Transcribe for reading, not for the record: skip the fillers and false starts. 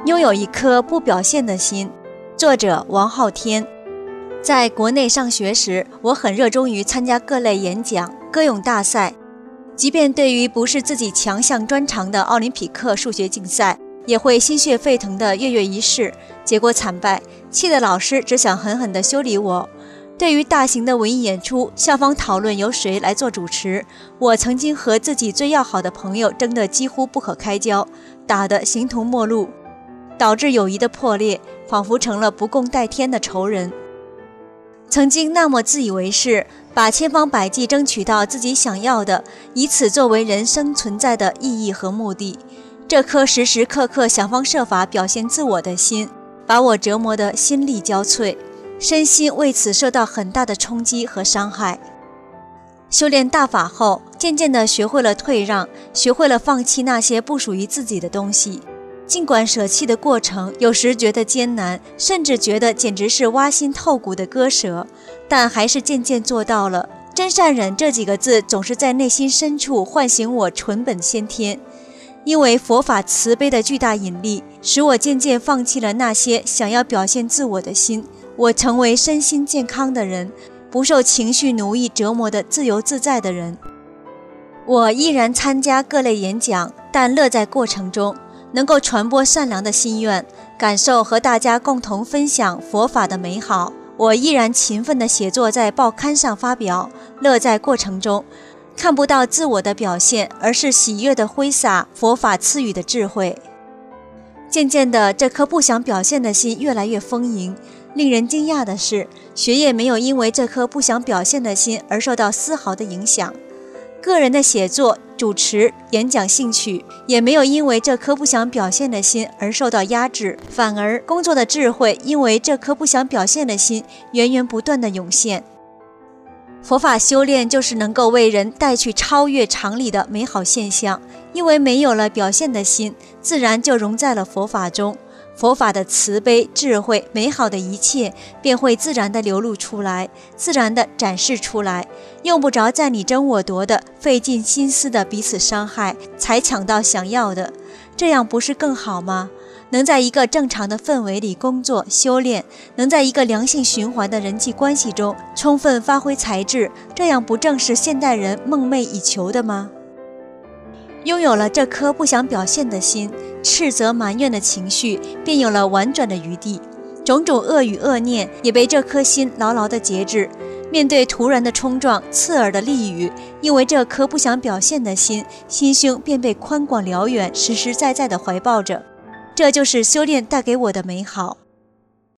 拥有一颗不表现的心。作者王昊天。在国内上学时，我很热衷于参加各类演讲、歌咏大赛，即便对于不是自己强项专长的奥林匹克数学竞赛，也会心血沸腾地跃跃一试，结果惨败，气得老师只想狠狠地修理我。对于大型的文艺演出，校方讨论由谁来做主持，我曾经和自己最要好的朋友争得几乎不可开交，打得形同陌路，导致友谊的破裂，仿佛成了不共戴天的仇人。曾经那么自以为是，把千方百计争取到自己想要的，以此作为人生存在的意义和目的，这颗时时刻刻想方设法表现自我的心，把我折磨得心力交瘁，身心为此受到很大的冲击和伤害。修炼大法后，渐渐地学会了退让，学会了放弃那些不属于自己的东西。尽管舍弃的过程有时觉得艰难，甚至觉得简直是挖心透骨的割舍，但还是渐渐做到了。真善忍这几个字总是在内心深处唤醒我纯本先天。因为佛法慈悲的巨大引力，使我渐渐放弃了那些想要表现自我的心，我成为身心健康的人，不受情绪奴役折磨的自由自在的人。我依然参加各类演讲，但乐在过程中，能够传播善良的心愿，感受和大家共同分享佛法的美好。我依然勤奋地写作，在报刊上发表，乐在过程中，看不到自我的表现，而是喜悦地挥洒佛法赐予的智慧。渐渐的，这颗不想表现的心越来越丰盈。令人惊讶的是，学业没有因为这颗不想表现的心而受到丝毫的影响，个人的写作、主持、演讲兴趣也没有因为这颗不想表现的心而受到压制，反而工作的智慧因为这颗不想表现的心源源不断的涌现。佛法修炼就是能够为人带去超越常理的美好现象，因为没有了表现的心，自然就融在了佛法中，佛法的慈悲、智慧、美好的一切便会自然地流露出来，自然地展示出来，用不着在你争我夺的费尽心思的彼此伤害才抢到想要的，这样不是更好吗？能在一个正常的氛围里工作修炼，能在一个良性循环的人际关系中充分发挥才智，这样不正是现代人梦寐以求的吗？拥有了这颗不想表现的心，斥责埋怨的情绪便有了婉转的余地，种种恶语恶念也被这颗心牢牢地节制。面对突然的冲撞、刺耳的利语，因为这颗不想表现的心，心胸便被宽广辽远、实实在在地怀抱着。这就是修炼带给我的美好。